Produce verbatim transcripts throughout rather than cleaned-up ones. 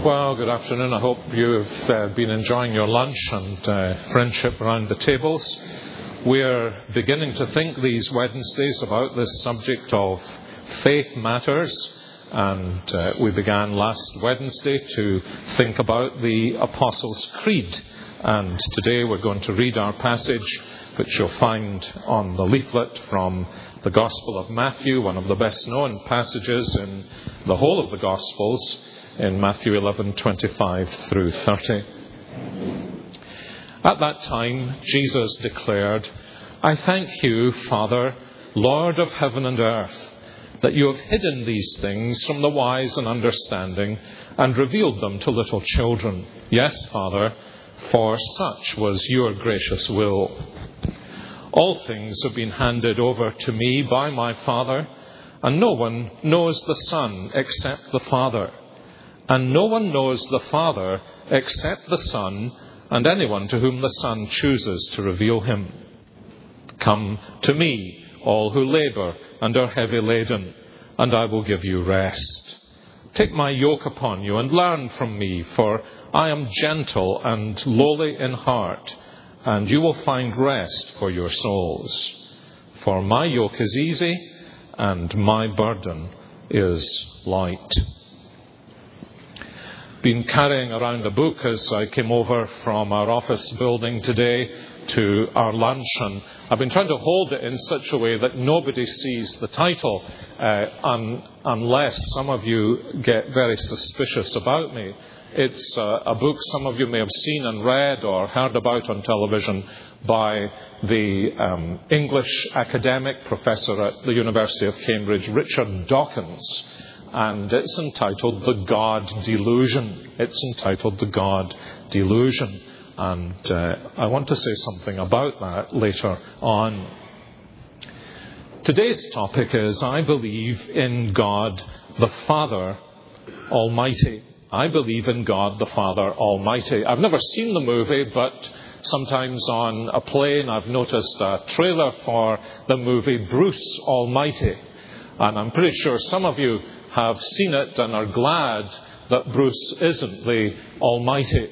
Well, good afternoon. I hope you've uh, been enjoying your lunch and uh, friendship around the tables. We're beginning to think these Wednesdays about this subject of faith matters, and uh, we began last Wednesday to think about the Apostles' Creed. And today we're going to read our passage, which you'll find on the leaflet from the Gospel of Matthew, one of the best known passages in the whole of the Gospels, in Matthew eleven, twenty-five through thirty. At that time, Jesus declared, "I thank you, Father, Lord of heaven and earth, that you have hidden these things from the wise and understanding and revealed them to little children. Yes, Father, for such was your gracious will. All things have been handed over to me by my Father, and no one knows the Son except the Father. And no one knows the Father except the Son, and anyone to whom the Son chooses to reveal him. Come to me, all who labour and are heavy laden, and I will give you rest. Take my yoke upon you and learn from me, for I am gentle and lowly in heart, and you will find rest for your souls. For my yoke is easy, and my burden is light." Been carrying around a book as I came over from our office building today to our lunch, and I've been trying to hold it in such a way that nobody sees the title uh, un- unless some of you get very suspicious about me. It's uh, a book some of you may have seen and read or heard about on television by the um, English academic professor at the University of Cambridge, Richard Dawkins. And it's entitled The God Delusion. It's entitled The God Delusion. And uh, I want to say something about that later on. Today's topic is, I believe in God the Father Almighty. I believe in God the Father Almighty. I've never seen the movie, but sometimes on a plane I've noticed a trailer for the movie Bruce Almighty. And I'm pretty sure some of you have seen it and are glad that Bruce isn't the Almighty.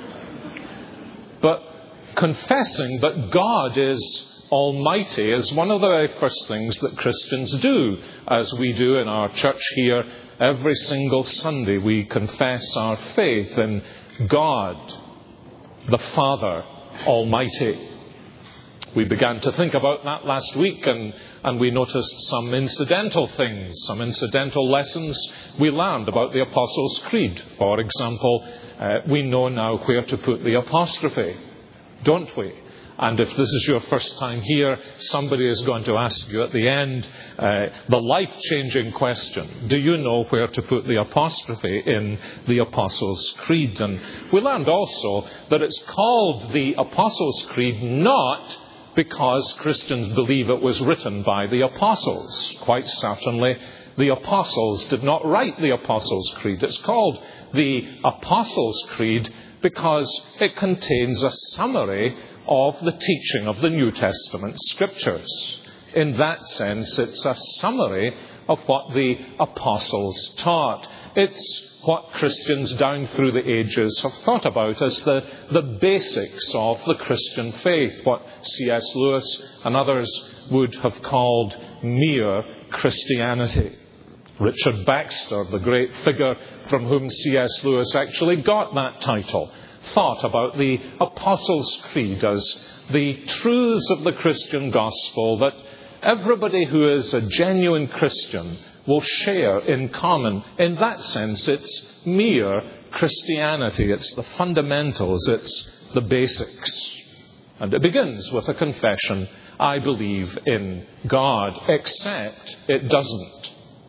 But confessing that God is Almighty is one of the very first things that Christians do, as we do in our church here every single Sunday. We confess our faith in God, the Father Almighty. We began to think about that last week, and, and we noticed some incidental things, some incidental lessons we learned about the Apostles' Creed. For example, uh, we know now where to put the apostrophe, don't we? And if this is your first time here, somebody is going to ask you at the end uh, the life-changing question: do you know where to put the apostrophe in the Apostles' Creed? And we learned also that it's called the Apostles' Creed not because Christians believe it was written by the apostles. Quite certainly, the apostles did not write the Apostles' Creed. It's called the Apostles' Creed because it contains a summary of the teaching of the New Testament scriptures. In that sense, it's a summary of what the apostles taught. It's what Christians down through the ages have thought about as the, the basics of the Christian faith, what C S Lewis and others would have called mere Christianity. Richard Baxter, the great figure from whom C S Lewis actually got that title, thought about the Apostles' Creed as the truths of the Christian gospel that everybody who is a genuine Christian will share in common. In that sense, it's mere Christianity. It's the fundamentals. It's the basics. And it begins with a confession: I believe in God, except it doesn't.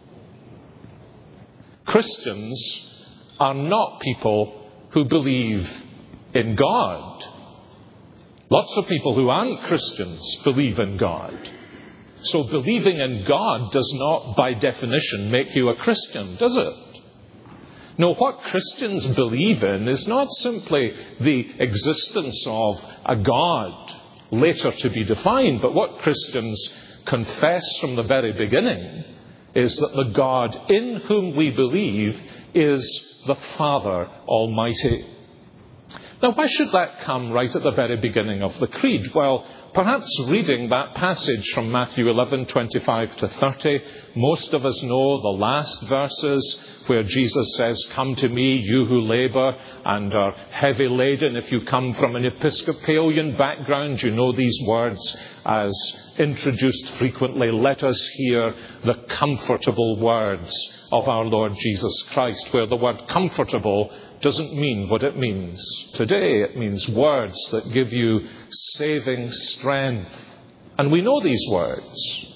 Christians are not people who believe in God. Lots of people who aren't Christians believe in God. So believing in God does not, by definition, make you a Christian, does it? No, what Christians believe in is not simply the existence of a God, later to be defined, but what Christians confess from the very beginning is that the God in whom we believe is the Father Almighty. Now, why should that come right at the very beginning of the Creed? Well, perhaps reading that passage from Matthew eleven, twenty-five to thirty, most of us know the last verses where Jesus says, "Come to me, you who labour and are heavy laden." If you come from an Episcopalian background, you know these words as introduced frequently. Let us hear the comfortable words of our Lord Jesus Christ, where the word comfortable doesn't mean what it means today. It means words that give you saving strength. And we know these words.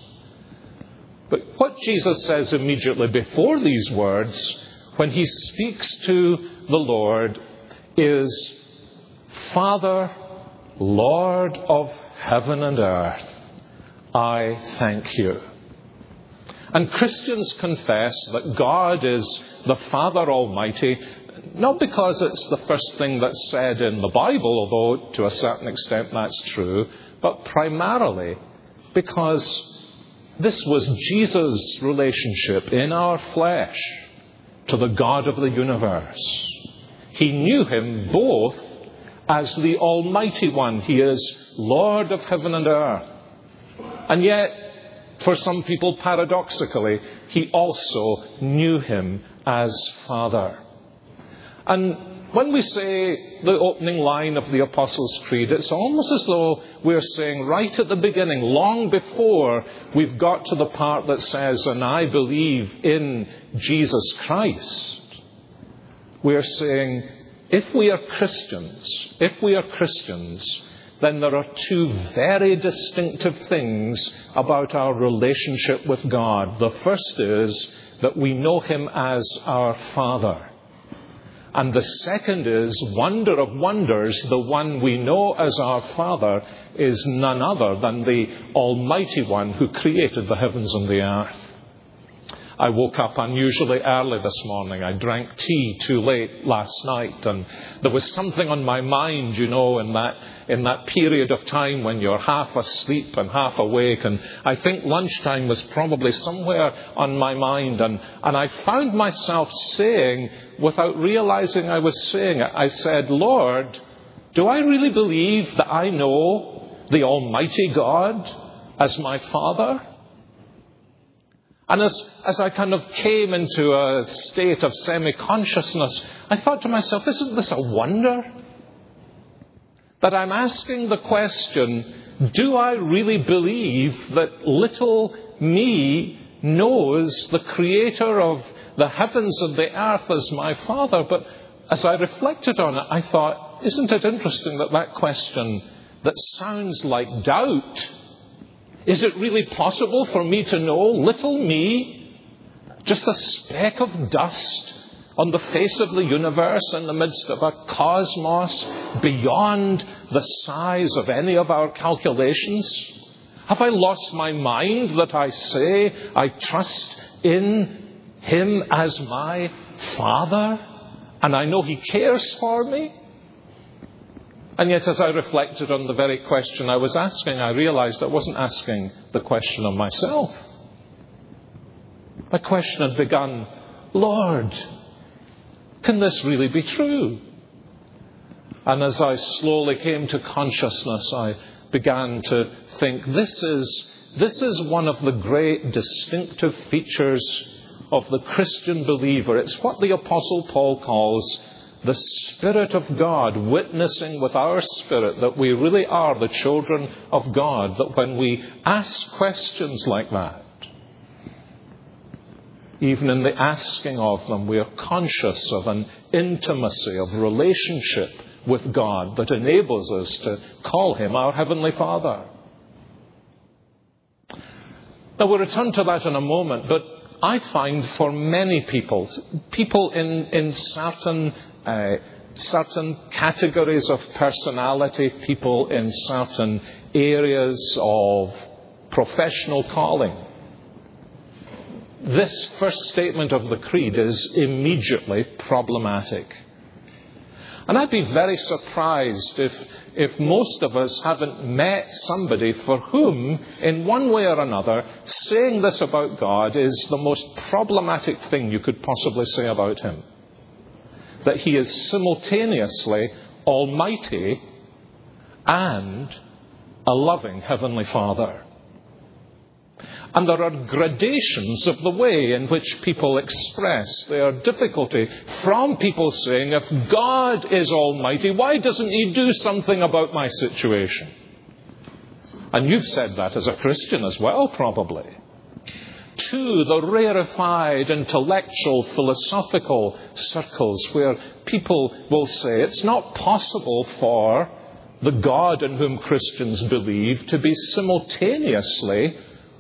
But what Jesus says immediately before these words, when he speaks to the Lord, is, "Father, Lord of heaven and earth, I thank you." And Christians confess that God is the Father Almighty, not because it's the first thing that's said in the Bible, although to a certain extent that's true, but primarily because this was Jesus' relationship in our flesh to the God of the universe. He knew him both as the Almighty One. He is Lord of heaven and earth. And yet, for some people, paradoxically, he also knew him as Father. And when we say the opening line of the Apostles' Creed, it's almost as though we're saying right at the beginning, long before we've got to the part that says, "And I believe in Jesus Christ," we're saying, if we are Christians, if we are Christians, then there are two very distinctive things about our relationship with God. The first is that we know him as our Father. And the second is, wonder of wonders, the one we know as our Father is none other than the Almighty One who created the heavens and the earth. I woke up unusually early this morning. I drank tea too late last night, and there was something on my mind, you know, in that in that period of time when you're half asleep and half awake. And I think lunchtime was probably somewhere on my mind. And, and I found myself saying, without realizing I was saying it, I said, "Lord, do I really believe that I know the Almighty God as my Father?" And as, as I kind of came into a state of semi-consciousness, I thought to myself, isn't this a wonder? That I'm asking the question, do I really believe that little me knows the Creator of the heavens and the earth as my Father? But as I reflected on it, I thought, isn't it interesting that that question that sounds like doubt, is it really possible for me to know little me, just a speck of dust on the face of the universe in the midst of a cosmos beyond the size of any of our calculations? Have I lost my mind that I say I trust in him as my Father and I know he cares for me? And yet, as I reflected on the very question I was asking, I realized I wasn't asking the question of myself. My question had begun, "Lord, can this really be true?" And as I slowly came to consciousness, I began to think, this is, this is one of the great distinctive features of the Christian believer. It's what the Apostle Paul calls the Spirit of God witnessing with our spirit that we really are the children of God. That when we ask questions like that, even in the asking of them, we are conscious of an intimacy, of relationship with God that enables us to call him our Heavenly Father. Now, we'll return to that in a moment, but I find for many people, people in, in certain Uh, certain categories of personality, people in certain areas of professional calling, this first statement of the Creed is immediately problematic. And I'd be very surprised if, if most of us haven't met somebody for whom, in one way or another, saying this about God is the most problematic thing you could possibly say about him. That he is simultaneously almighty and a loving Heavenly Father. And there are gradations of the way in which people express their difficulty, from people saying, if God is almighty, why doesn't he do something about my situation? And you've said that as a Christian as well, probably. To the rarefied, intellectual, philosophical circles where people will say it's not possible for the God in whom Christians believe to be simultaneously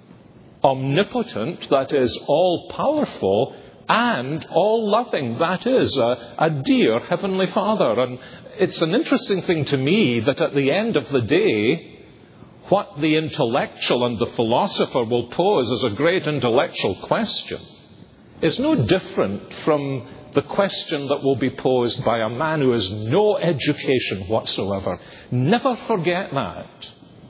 omnipotent, that is, all-powerful, and all-loving, that is, a, a dear Heavenly Father. And it's an interesting thing to me that at the end of the day, what the intellectual and the philosopher will pose as a great intellectual question is no different from the question that will be posed by a man who has no education whatsoever. Never forget that.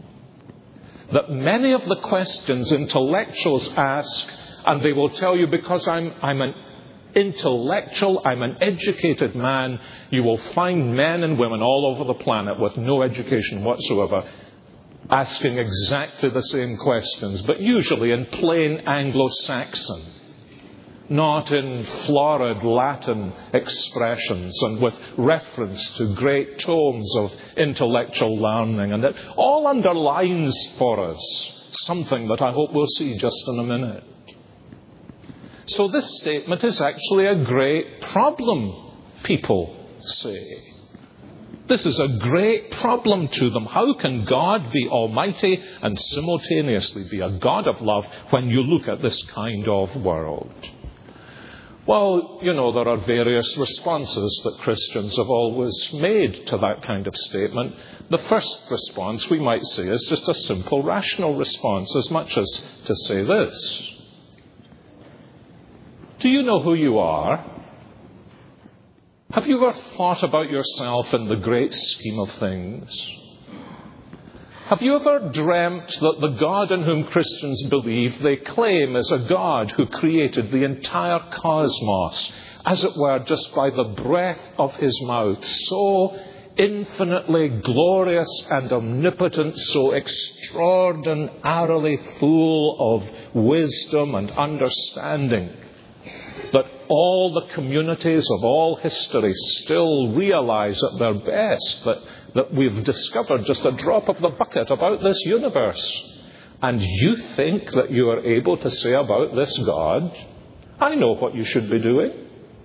That many of the questions intellectuals ask, and they will tell you, because I'm, I'm an intellectual, I'm an educated man, you will find men and women all over the planet with no education whatsoever asking exactly the same questions, but usually in plain Anglo-Saxon, not in florid Latin expressions and with reference to great tomes of intellectual learning. And it all underlines for us something that I hope we'll see just in a minute. So this statement is actually a great problem, people say. This is a great problem to them. How can God be almighty and simultaneously be a God of love when you look at this kind of world? Well, you know, there are various responses that Christians have always made to that kind of statement. The first response, we might say, is just a simple rational response, as much as to say this. Do you know who you are? Have you ever thought about yourself in the great scheme of things? Have you ever dreamt that the God in whom Christians believe they claim is a God who created the entire cosmos, as it were, just by the breath of his mouth, so infinitely glorious and omnipotent, so extraordinarily full of wisdom and understanding, that all the communities of all history still realize at their best that, that we've discovered just a drop of the bucket about this universe. And you think that you are able to say about this God, I know what you should be doing.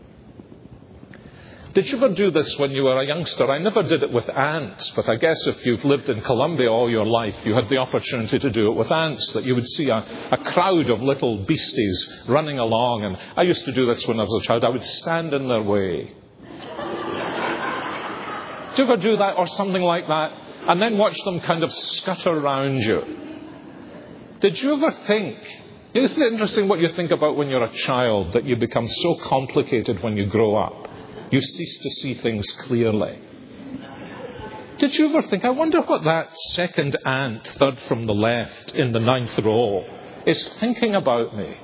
Did you ever do this when you were a youngster? I never did it with ants, but I guess if you've lived in Colombia all your life, you had the opportunity to do it with ants, that you would see a, a crowd of little beasties running along. And I used to do this when I was a child. I would stand in their way. Do you ever do that or something like that? And then watch them kind of scutter around you. Did you ever think, isn't it interesting what you think about when you're a child, that you become so complicated when you grow up? You cease to see things clearly. Did you ever think, I wonder what that second ant, third from the left, in the ninth row, is thinking about me?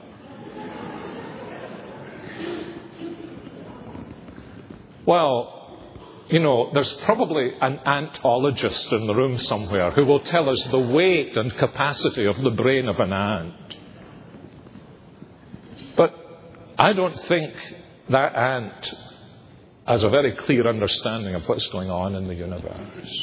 Well, you know, there's probably an antologist in the room somewhere who will tell us the weight and capacity of the brain of an ant. But I don't think that ant has a very clear understanding of what's going on in the universe.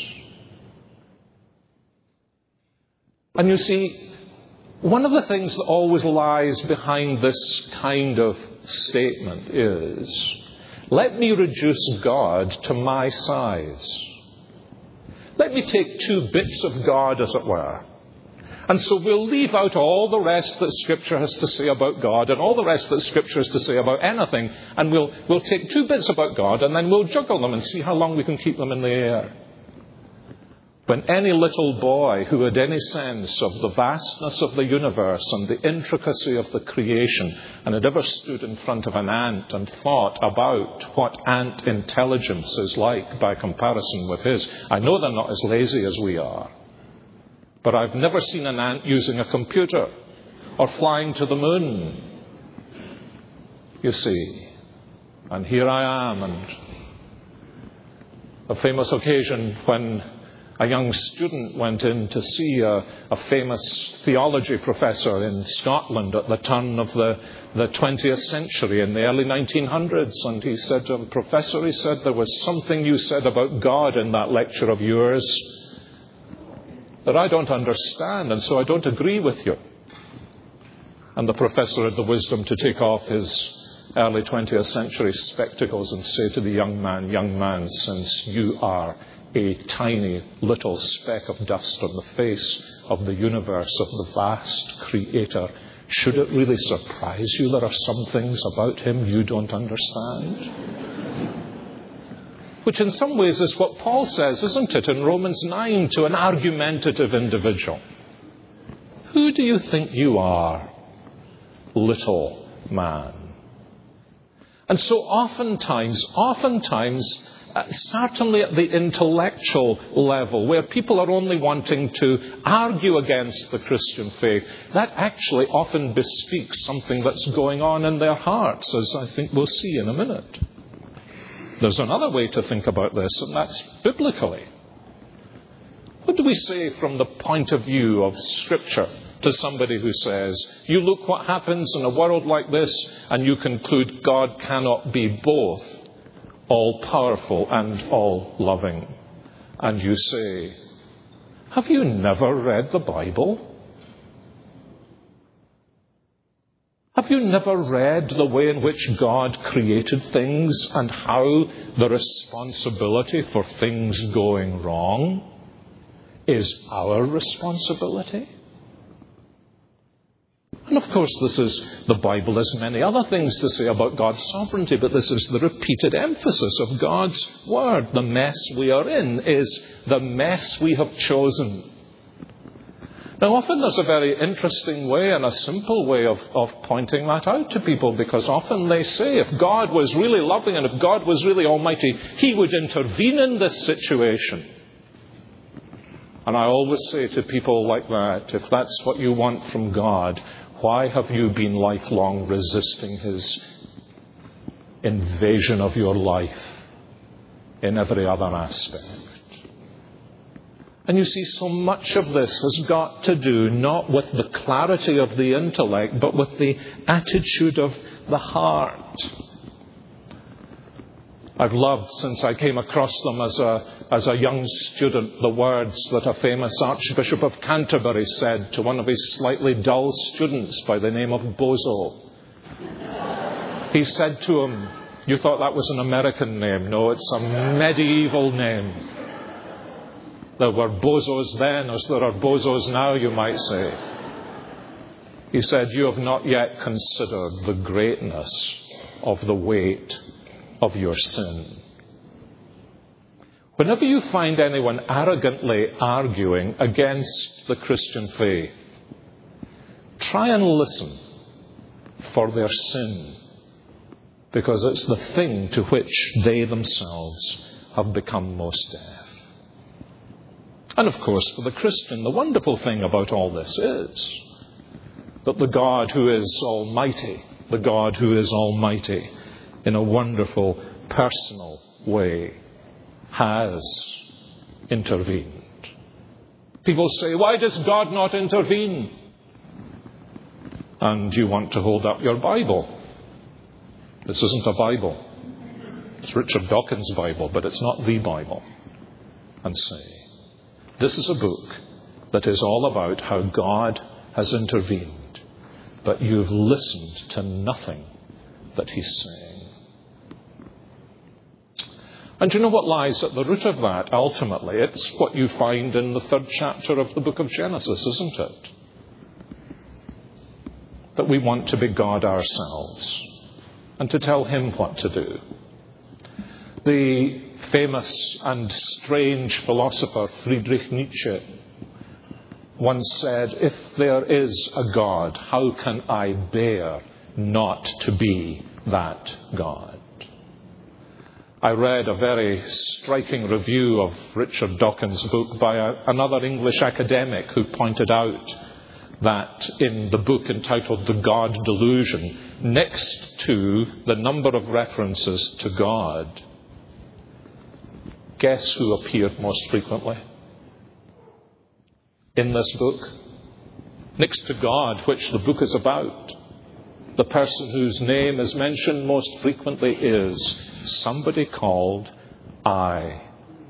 And you see, one of the things that always lies behind this kind of statement is, let me reduce God to my size. Let me take two bits of God, as it were. And so we'll leave out all the rest that Scripture has to say about God and all the rest that Scripture has to say about anything. And we'll, we'll take two bits about God and then we'll juggle them and see how long we can keep them in the air. When any little boy who had any sense of the vastness of the universe and the intricacy of the creation and had ever stood in front of an ant and thought about what ant intelligence is like by comparison with his, I know they're not as lazy as we are, but I've never seen an ant using a computer or flying to the moon, you see. And here I am, and a famous occasion when a young student went in to see a, a famous theology professor in Scotland at the turn of the, the twentieth century, in the early nineteen hundreds. And he said to him, "Professor," he said, "there was something you said about God in that lecture of yours that I don't understand, and so I don't agree with you." And the professor had the wisdom to take off his early twentieth century spectacles and say to the young man, "Young man, since you are a tiny little speck of dust on the face of the universe of the vast Creator, should it really surprise you there are some things about him you don't understand?" Which in some ways is what Paul says, isn't it, in Romans nine to an argumentative individual. Who do you think you are, little man? And so oftentimes, oftentimes, Uh, certainly at the intellectual level, where people are only wanting to argue against the Christian faith, that actually often bespeaks something that's going on in their hearts, as I think we'll see in a minute. There's another way to think about this, and that's biblically. What do we say from the point of view of Scripture to somebody who says, "You look what happens in a world like this, and you conclude God cannot be both all-powerful and all-loving." And you say, "Have you never read the Bible? Have you never read the way in which God created things and how the responsibility for things going wrong is our responsibility?" And of course, this is, the Bible has many other things to say about God's sovereignty, but this is the repeated emphasis of God's Word. The mess we are in is the mess we have chosen. Now, often there's a very interesting way and a simple way of, of pointing that out to people, because often they say, if God was really loving and if God was really almighty, He would intervene in this situation. And I always say to people like that, if that's what you want from God, why have you been lifelong resisting His invasion of your life in every other aspect? And you see, so much of this has got to do not with the clarity of the intellect, but with the attitude of the heart. I've loved, since I came across them as a, as a young student, the words that a famous Archbishop of Canterbury said to one of his slightly dull students by the name of Bozo. He said to him, you thought that was an American name. No, it's a medieval name. There were bozos then as there are bozos now, you might say. He said, "You have not yet considered the greatness of the weight of your sin." Whenever you find anyone arrogantly arguing against the Christian faith, try and listen for their sin, because it's the thing to which they themselves have become most deaf. And of course, for the Christian, the wonderful thing about all this is that the God who is almighty, the God who is almighty in a wonderful, personal way, has intervened. People say, "Why does God not intervene?" And you want to hold up your Bible. This isn't a Bible. It's Richard Dawkins' Bible, but it's not the Bible. And say, this is a book that is all about how God has intervened, but you've listened to nothing that He's saying. And do you know what lies at the root of that, ultimately? It's what you find in the third chapter of the book of Genesis, isn't it? That we want to be God ourselves and to tell Him what to do. The famous and strange philosopher Friedrich Nietzsche once said, "If there is a God, how can I bear not to be that God?" I read a very striking review of Richard Dawkins' book by a, another English academic who pointed out that in the book entitled The God Delusion, next to the number of references to God, guess who appeared most frequently in this book? Next to God, which the book is about, the person whose name is mentioned most frequently is somebody called I.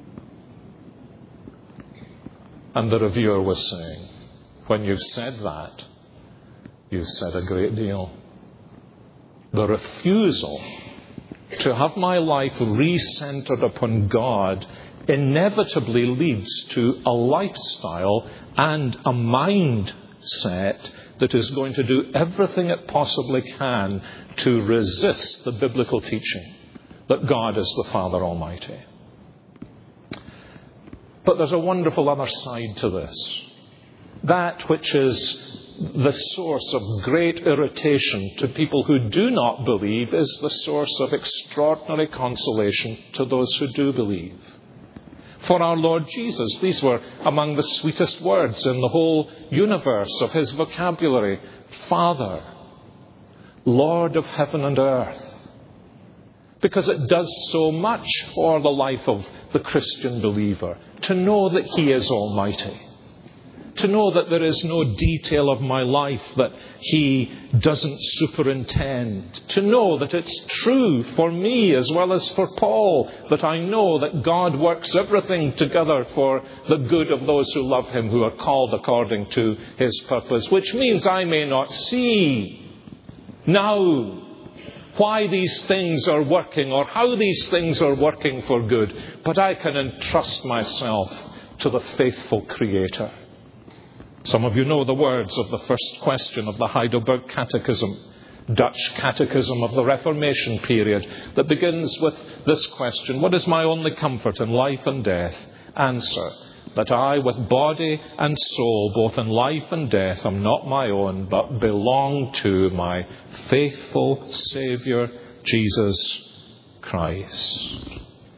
And the reviewer was saying, when you've said that, you've said a great deal. The refusal to have my life re-centered upon God inevitably leads to a lifestyle and a mindset that is going to do everything it possibly can to resist the biblical teaching that God is the Father Almighty. But there's a wonderful other side to this. That which is the source of great irritation to people who do not believe is the source of extraordinary consolation to those who do believe. For our Lord Jesus, these were among the sweetest words in the whole universe of his vocabulary. Father, Lord of heaven and earth. Because it does so much for the life of the Christian believer to know that he is almighty. To know that there is no detail of my life that he doesn't superintend. To know that it's true for me as well as for Paul, that I know that God works everything together for the good of those who love him, who are called according to his purpose. Which means I may not see now why these things are working or how these things are working for good, but I can entrust myself to the faithful Creator. Some of you know the words of the first question of the Heidelberg Catechism, Dutch catechism of the Reformation period, that begins with this question: what is my only comfort in life and death? Answer: that I, with body and soul, both in life and death, am not my own, but belong to my faithful Saviour, Jesus Christ.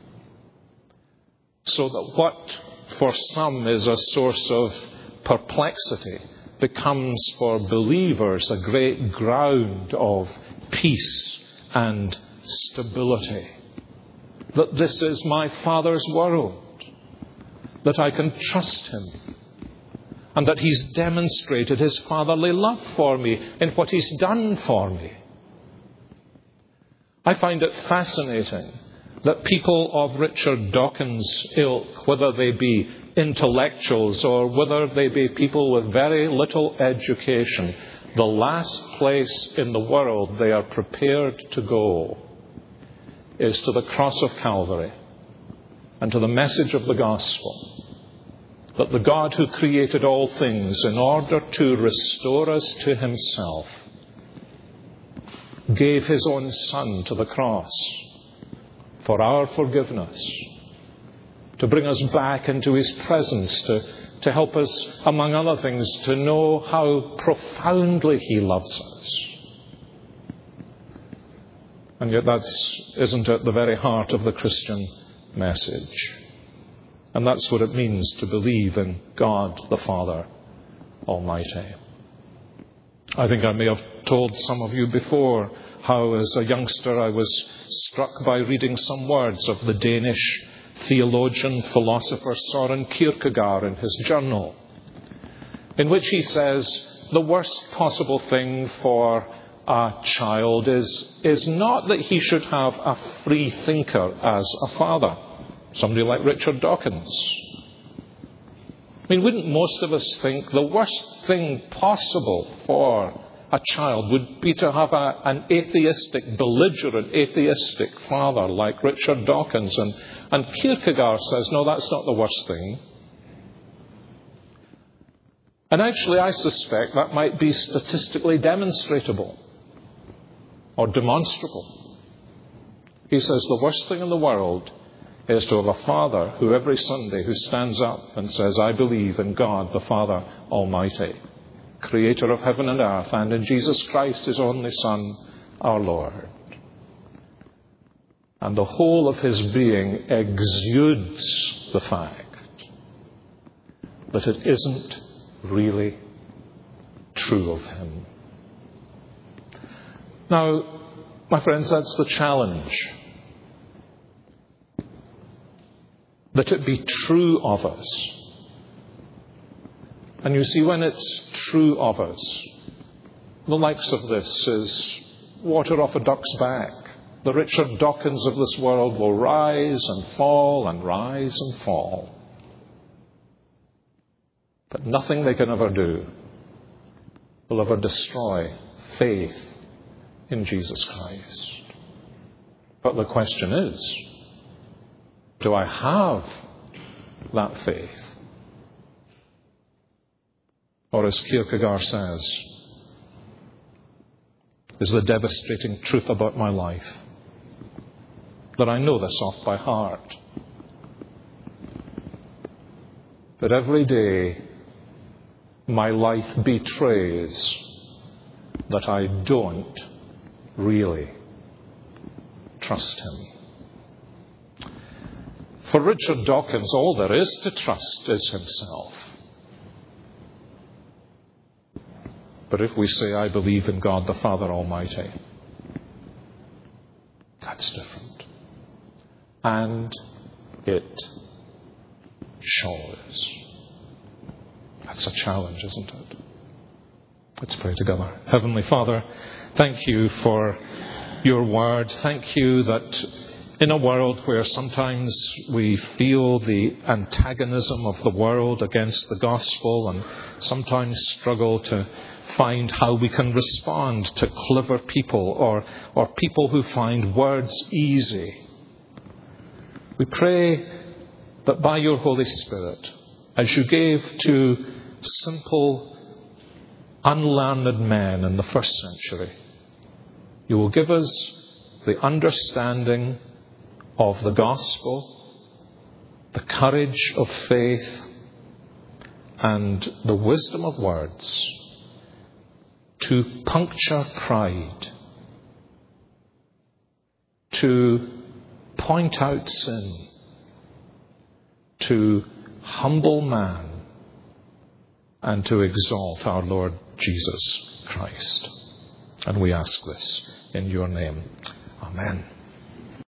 So that what for some is a source of perplexity becomes for believers a great ground of peace and stability. That this is my Father's world, that I can trust him, and that he's demonstrated his fatherly love for me in what he's done for me. I find it fascinating that people of Richard Dawkins' ilk, whether they be intellectuals or whether they be people with very little education, the last place in the world they are prepared to go is to the cross of Calvary and to the message of the gospel, that the God who created all things in order to restore us to himself gave his own Son to the cross for our forgiveness, to bring us back into his presence, to, to help us, among other things, to know how profoundly he loves us. And yet that's, isn't at the very heart of the Christian message. And that's what it means to believe in God the Father Almighty. I think I may have told some of you before how as a youngster I was struck by reading some words of the Danish theologian, philosopher Søren Kierkegaard in his journal, in which he says the worst possible thing for a child is, is not that he should have a free thinker as a father, somebody like Richard Dawkins. I mean, wouldn't most of us think the worst thing possible for a child would be to have a, an atheistic, belligerent atheistic father like Richard Dawkins? And, and Kierkegaard says, no, that's not the worst thing. And actually, I suspect that might be statistically demonstrable or demonstrable. He says the worst thing in the world is to have a Father who every Sunday who stands up and says, I believe in God the Father Almighty, creator of heaven and earth, and in Jesus Christ, his only Son, our Lord. And the whole of his being exudes the fact that it isn't really true of him. Now, my friends, that's the challenge. That it be true of us. And you see, when it's true of us, the likes of this is water off a duck's back. The Richard Dawkins of this world will rise and fall and rise and fall. But nothing they can ever do will ever destroy faith in Jesus Christ. But the question is, do I have that faith? Or as Kierkegaard says, is the devastating truth about my life that I know this off by heart, but every day my life betrays that I don't really trust him. For Richard Dawkins, all there is to trust is himself. But if we say, I believe in God the Father Almighty, that's different. And it sure is. That's a challenge, isn't it? Let's pray together. Heavenly Father, thank you for your word. Thank you that in a world where sometimes we feel the antagonism of the world against the gospel and sometimes struggle to find how we can respond to clever people or, or people who find words easy, we pray that by your Holy Spirit, as you gave to simple, unlearned men in the first century, you will give us the understanding of the gospel, the courage of faith, and the wisdom of words to puncture pride, to point out sin, to humble man, and to exalt our Lord Jesus Christ. And we ask this in your name. Amen.